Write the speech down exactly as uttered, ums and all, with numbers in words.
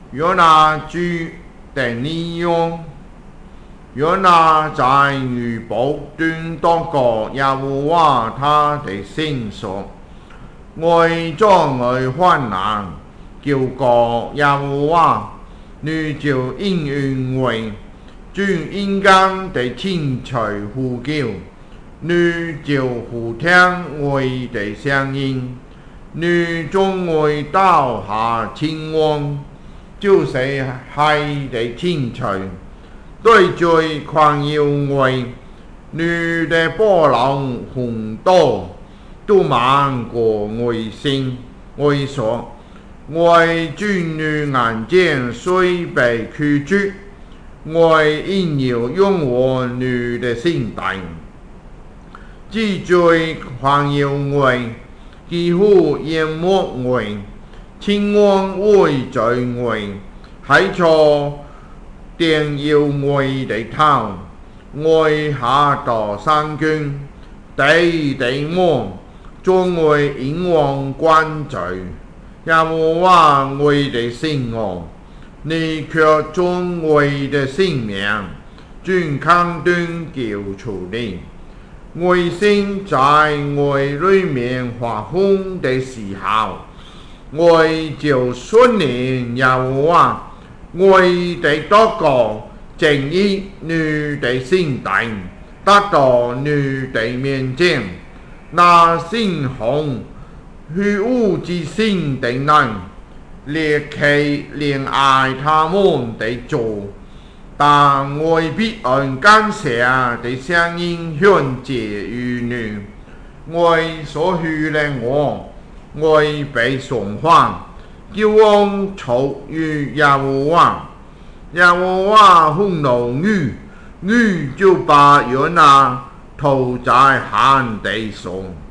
约拿居的利用，约拿在女仆端當過耶和華他的聖所，為將來患難，叫過耶和華，你就應允為，轉應間的天隨呼叫，你就呼聽我的聲音，你將會到下前往，就是海的天隨。對罪狂要為你的波浪洪多，都漫過我心，我所為尊女眼睛雖被拒絕，我應要用我女的心態，之罪狂要為幾乎淹沒我，前往為罪為害錯。定要我的頭，我下到山根，地地魔，將我引往關罪。耶和華我的聖我，你卻將我的性命轉坑端救出你。我心在我裏面發昏的時候，我就順念耶和華。我的禱告正義你的心態，達到你的面前，那心胸虛無之心的人，列其憐愛他們的主，但我必按感謝的聲音獻祭於你，我所許的我，我被送還。叫往求於耶和華，耶和華憤怒你，你就把約拿投在旱地上。